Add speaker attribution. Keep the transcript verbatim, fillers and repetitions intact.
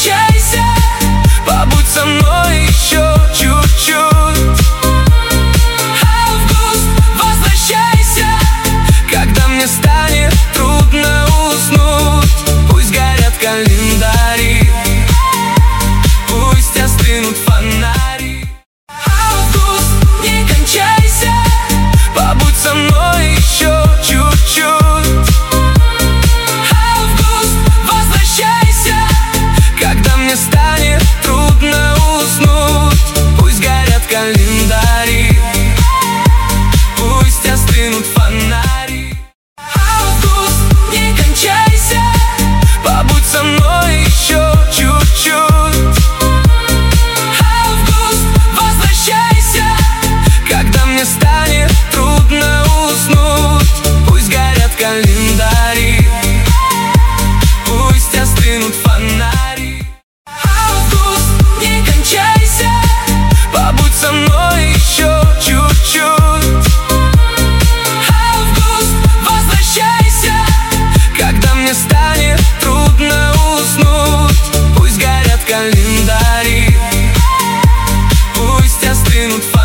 Speaker 1: кончайся, побудь со мной еще чуть-чуть. Август, возвращайся, когда мне станет трудно уснуть. Пусть горят календари, пусть остынут фонари. Август, не кончайся, побудь со мной еще чуть-чуть. Август, возвращайся, когда мне станет трудно уснуть. Пусть горят календари, пусть остынут фонари. Август, не кончайся, побудь со мной еще чуть-чуть. Август, возвращайся, когда мне станет трудно уснуть. Пусть горят календари, пусть остынут фонари. Август, не кончайся, побудь со мной еще чуть-чуть. Август, возвращайся, когда мне станет трудно уснуть. Пусть горят календари, пусть остынут фонари.